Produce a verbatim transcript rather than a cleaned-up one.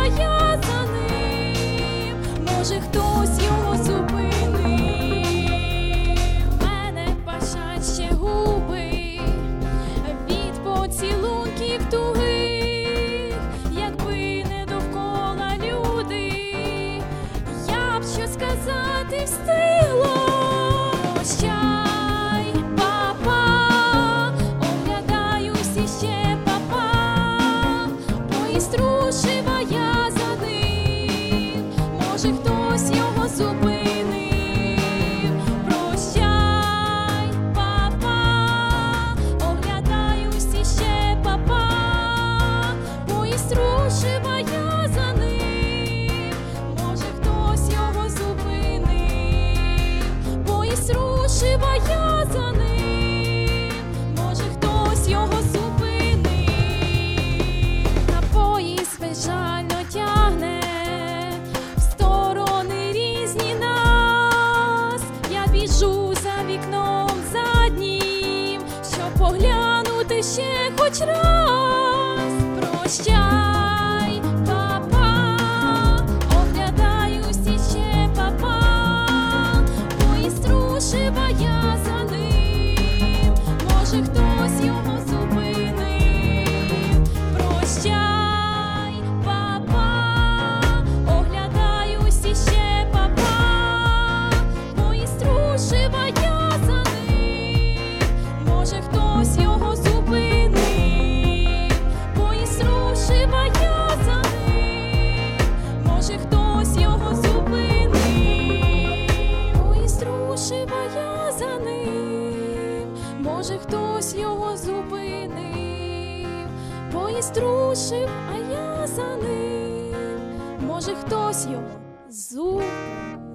а я за ним. Може, хтось його зупинив. Мене пашать ще губи від поцілунків тугих. Якби не довкола люди, я б що сказати встигла. Прощай, папа, оглядаюсь іще, папа, поїзд рушив, а я за ним. Може, хтось його зупинив. Прощай, папа, оглядаюсь іще, папа, поїзд рушив, а я за ним. Може, хтось його зупинив. Поїзд рушив, а я за ним. Може, хтось його зупинив. На поїзд безжально тягне в сторони різні нас. Я біжу за вікном заднім, щоб поглянути ще хоч раз. Прощай, папа, оглядаюсь іще, папа, поїзд рушив, а я за ним. Може, хтось його зупинив. Прощай, папа, оглядаюсь іще, папа, поїзд рушив, а я за ним. Може, хтось його зупинив. Поїзд рушив, а я за ним. Може, хтось його зупинив. Поїзд рушив, а я за ним. Може, хтось його зупинив. Поїзд рушив, а я за ним. Може, хтось його зупинив.